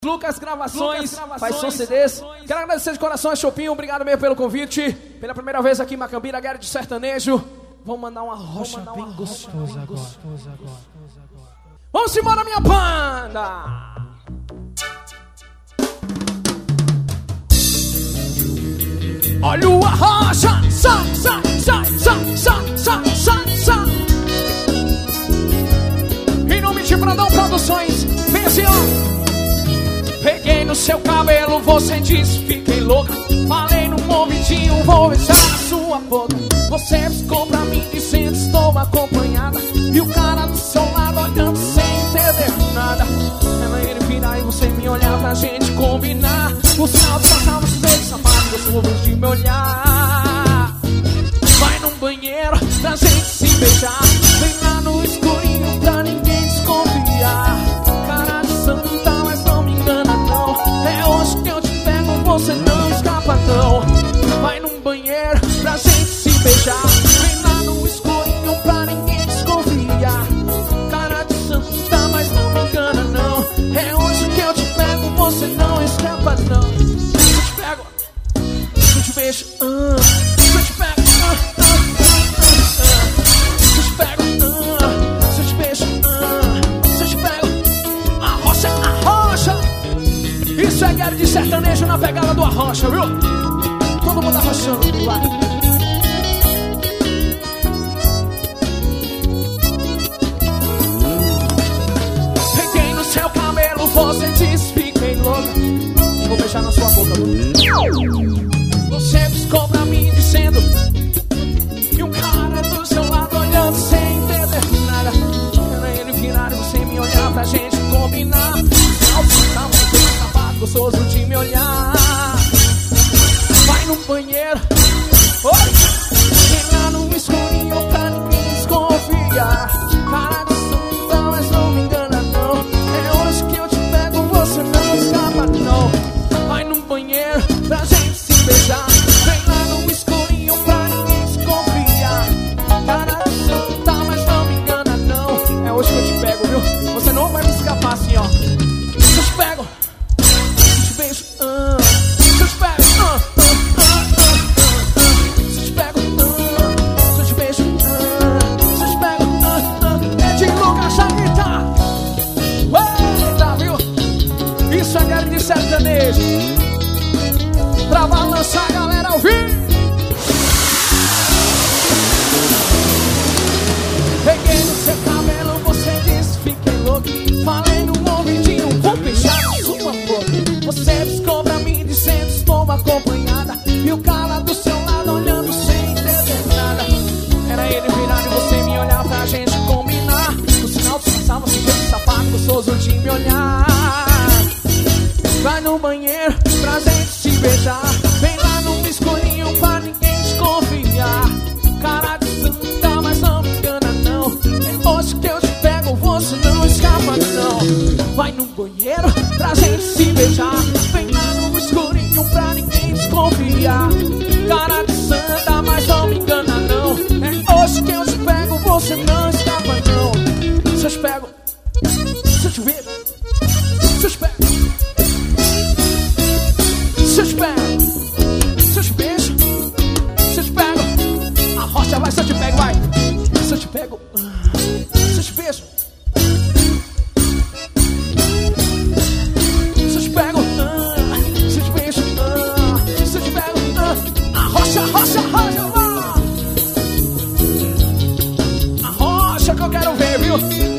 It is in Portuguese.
Lucas Gravações, faz som CDs. Quero agradecer de coração a Chopinho, obrigado mesmo pelo convite. Pela primeira vez aqui em Macambira, Guerra de Sertanejo. Vamos mandar uma rocha bem gostosa agora. Vamos embora, minha banda! Olha a rocha, sai, sai, sai, sai, sai, sai, sai, sai. Em nome de Brandão Produções, vem assim, ó. Peguei no seu cabelo, você disse, fiquei louca. Falei no ouvidinho, vou beijar a sua boca. Você piscou pra mim dizendo, estou acompanhada. E o cara do seu lado olhando sem entender nada. Ela ele virar e você me olhar pra gente combinar. O sinal de passar nos beijos, safado, gostoso de me olhar. Vai num banheiro pra gente se beijar. Vem lá no escurinho pra ninguém desconfiar. Cara de santa, mas não me engana não. É hoje que eu te pego, você não escapa não. Vai num banheiro pra gente se beijar. Vem lá no escurinho pra ninguém desconfiar. Cara de santa, mas não me engana não. É hoje que eu te pego, você não escapa não. Se eu te pego, se eu te beijo, se eu te pego, se eu te pego, se eu te beijo, se eu te pego, arrocha, arrocha. Isso é Guerra de Sertanejo na pegada do arrocha, viu? Todo mundo arrochando, vai. Peguei no seu cabelo, você disse, fiquei louca. Vou beijar na sua boca, viu? Você piscou pra mim dizendo, e um cara do seu lado olhando sem entender nada. Era ele virar e você me olhar pra gente combinar. Tá muito safado, gostoso de me olhar. Vai no banheiro, oi! Vem lá no escurinho pra ninguém desconfiar. Cara de santa, mas não me engana não. É hoje que eu te pego, você não escapa não. Vai no banheiro pra gente se beijar. Vem lá no escurinho pra ninguém desconfiar. Cara de santa, mas não me engana não. É hoje que eu te pego, viu? Você não vai me escapar assim, ó. Se eu te pego, se eu te beijo, se eu te pego, se eu te pego, se eu te beijo, se eu te pego, é de Lucas Chavita. Eita, viu? Isso é Guerra de Sertanejo. Pra balançar a galera ao vivo. Peguei no seu cabelo, você disse, fiquei louco. Falei no ouvidinho, vou beijar na sua boca. Você piscou pra mim dizendo, estou acompanhada. E o cara do seu lado olhando sem entender nada. Era ele virar e você me olhar pra gente combinar. No sinal de passar, você jeito safado, gostoso de me olhar. Vai no banheiro pra gente se beijar. Vem lá no escurinho pra ninguém desconfiar. Cara de santa, mas não me engana não. É hoje que eu te pego, você não escapa não. Vai no banheiro pra gente se beijar. Vem lá no escurinho pra ninguém desconfiar. Cara de santa, mas não me engana não. É hoje que eu te pego, você não escapa não. Se eu te pego, se eu te vejo, se eu te pego, se eu te pego, se eu te beijo, se eu te pego, a rocha vai, se eu te pego, vai. Se eu te pego, se eu te beijo, se eu te pego, se eu te beijo, se eu te pego, a rocha, rocha, rocha, a rocha que eu quero ver, viu?